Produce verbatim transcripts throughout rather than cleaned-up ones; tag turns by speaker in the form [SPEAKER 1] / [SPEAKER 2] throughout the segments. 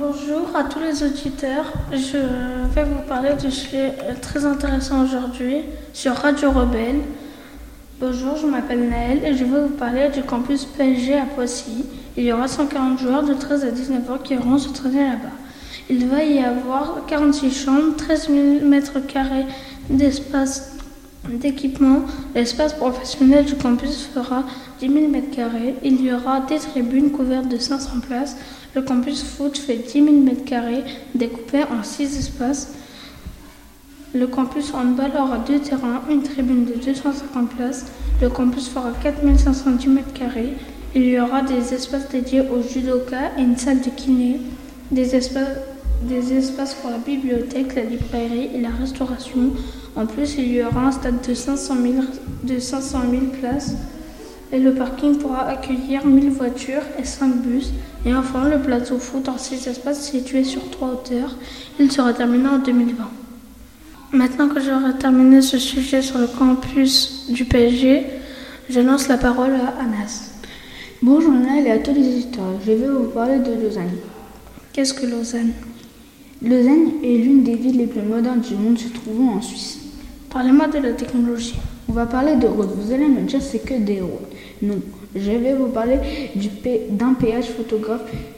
[SPEAKER 1] Bonjour à tous les auditeurs. Je vais vous parler de sujet très intéressant aujourd'hui sur Radio Rebelle. Bonjour, je m'appelle Naël et je vais vous parler du campus P S G à Poissy. Il y aura cent quarante joueurs de treize à dix-neuf ans qui iront s'entraîner là-bas. Il va y avoir quarante-six chambres, treize mille mètres carrés d'espace d'équipement. L'espace professionnel du campus fera dix mille mètres carrés. Il y aura des tribunes couvertes de cinq cents places. Le campus foot fait dix mille mètres carrés découpés en six espaces. Le campus handball aura deux terrains, une tribune de deux cent cinquante places. Le campus fera quatre mille cinq cent dix mètres carrés. Il y aura des espaces dédiés au judoka et une salle de kiné, des espaces, des espaces pour la bibliothèque, la librairie et la restauration. En plus, il y aura un stade de cinq cent mille places et le parking pourra accueillir mille voitures et cinq bus. Et enfin, le plateau foot en six espaces situé sur trois hauteurs. Il sera terminé en deux mille vingt. Maintenant que j'aurai terminé ce sujet sur le campus du P S G, je lance la parole à Anas.
[SPEAKER 2] Bonjour Naël et à tous les auditeurs, je vais vous parler de Lausanne.
[SPEAKER 1] Qu'est-ce que Lausanne ?
[SPEAKER 2] Lausanne est l'une des villes les plus modernes du monde se trouvant en Suisse.
[SPEAKER 1] Parlez-moi de la technologie.
[SPEAKER 2] On va parler de routes. Vous allez me dire c'est que des routes. Non, je vais vous parler du P... d'un péage photographe.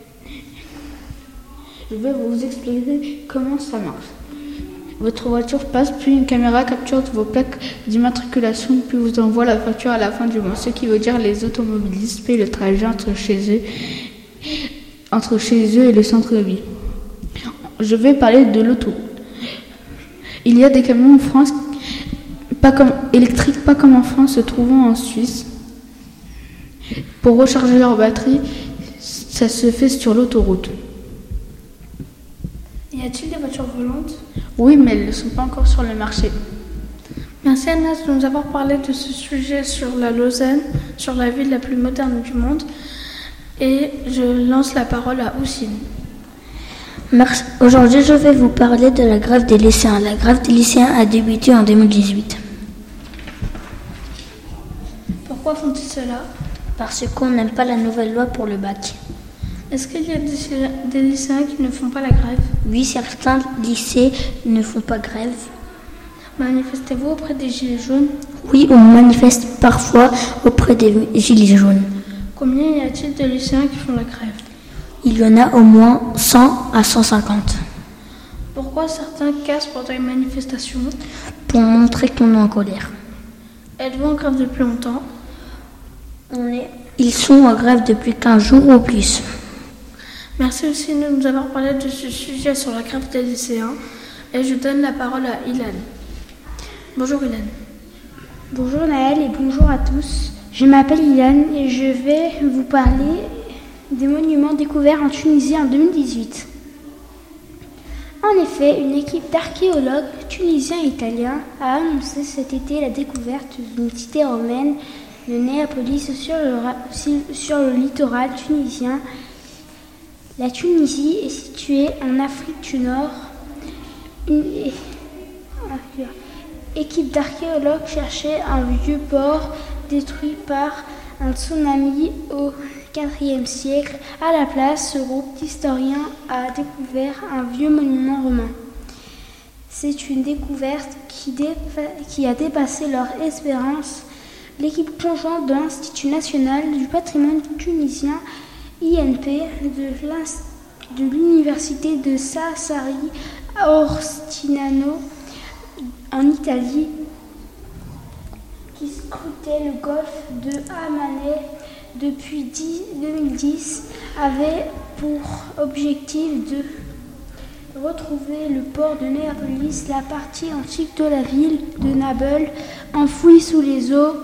[SPEAKER 2] Je vais vous expliquer comment ça marche. Votre voiture passe, puis une caméra capture vos plaques d'immatriculation, puis vous envoie la facture à la fin du mois. Ce qui veut dire les automobilistes payent le trajet entre chez eux, entre chez eux et le centre-ville. Je vais parler de l'autoroute. Il y a des camions en France, pas comme électriques, pas comme en France, se trouvant en Suisse. Pour recharger leur batterie, ça se fait sur l'autoroute.
[SPEAKER 1] Y a-t-il des voitures volantes ?
[SPEAKER 2] Oui, mais elles ne sont pas encore sur le marché.
[SPEAKER 1] Merci Anas de nous avoir parlé de ce sujet sur la Lausanne, sur la ville la plus moderne du monde. Et je lance la parole à Houssine.
[SPEAKER 3] Merci. Aujourd'hui, je vais vous parler de la grève des lycéens. La grève des lycéens a débuté en deux mille dix-huit.
[SPEAKER 1] Pourquoi font-ils cela ?
[SPEAKER 3] Parce qu'on n'aime pas la nouvelle loi pour le bac.
[SPEAKER 1] Est-ce qu'il y a des, des lycéens qui ne font pas la grève ?
[SPEAKER 3] Oui, certains lycées ne font pas grève.
[SPEAKER 1] Manifestez-vous auprès des Gilets jaunes ?
[SPEAKER 3] Oui, on manifeste parfois auprès des Gilets jaunes.
[SPEAKER 1] Combien y a-t-il de lycéens qui font la grève ?
[SPEAKER 3] Il y en a au moins cent à cent cinquante.
[SPEAKER 1] Pourquoi certains cassent pendant une manifestation ?
[SPEAKER 3] Pour montrer qu'on est en colère.
[SPEAKER 1] Êtes-vous en grève depuis longtemps ?
[SPEAKER 3] On est... Ils sont en grève depuis quinze jours ou plus.
[SPEAKER 1] Merci aussi de nous avoir parlé de ce sujet sur la grève des lycéens. Et je donne la parole à Ilan. Bonjour Ilan.
[SPEAKER 4] Bonjour Naël et bonjour à tous. Je m'appelle Ilan et je vais vous parler des monuments découverts en Tunisie en deux mille dix-huit. En effet, une équipe d'archéologues tunisiens et italiens a annoncé cet été la découverte d'une cité romaine de Néapolis sur le, sur le littoral tunisien. La Tunisie est située en Afrique du Nord. Une équipe d'archéologues cherchait un vieux port détruit par un tsunami au quatrième siècle. À la place, ce groupe d'historiens a découvert un vieux monument romain. C'est une découverte qui, dépa- qui a dépassé leur espérance. L'équipe conjointe de l'Institut national du patrimoine tunisien, I N P, de, de l'université de Sassari Orstignano en Italie, qui scrutait le golfe de Amanè depuis deux mille dix, avait pour objectif de retrouver le port de Néapolis, la partie antique de la ville de Naples, enfouie sous les eaux.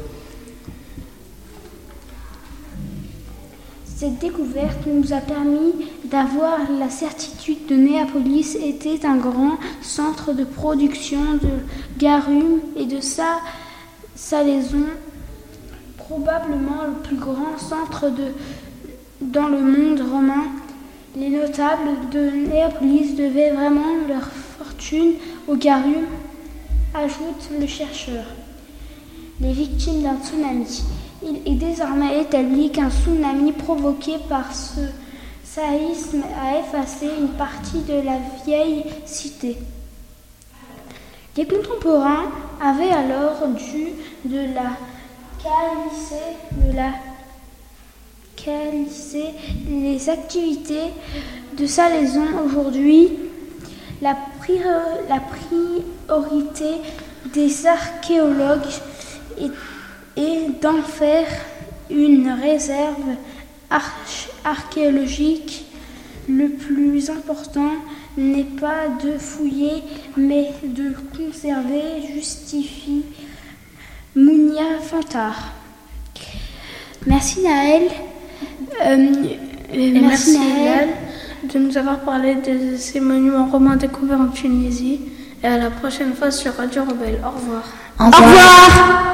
[SPEAKER 4] Cette découverte nous a permis d'avoir la certitude que Néapolis était un grand centre de production de garum et de sa salaison, probablement le plus grand centre de, dans le monde romain. Les notables de Néapolis devaient vraiment leur fortune au garum, ajoute le chercheur. Les victimes d'un tsunami. Il est désormais établi qu'un tsunami provoqué par ce séisme a effacé une partie de la vieille cité. Les contemporains avaient alors dû de la calisser, de la calisser les activités de salaison. Aujourd'hui, la, priori, la priorité des archéologues est, est d'en faire une réserve arch, archéologique. Le plus important n'est pas de fouiller, mais de conserver, justifie Mounia Fantard. Merci Naël. Euh,
[SPEAKER 1] Et merci, merci Naël de nous avoir parlé de ces monuments romains découverts en Tunisie. Et à la prochaine fois sur Radio Rebelle. Au revoir.
[SPEAKER 3] Au revoir. Au revoir.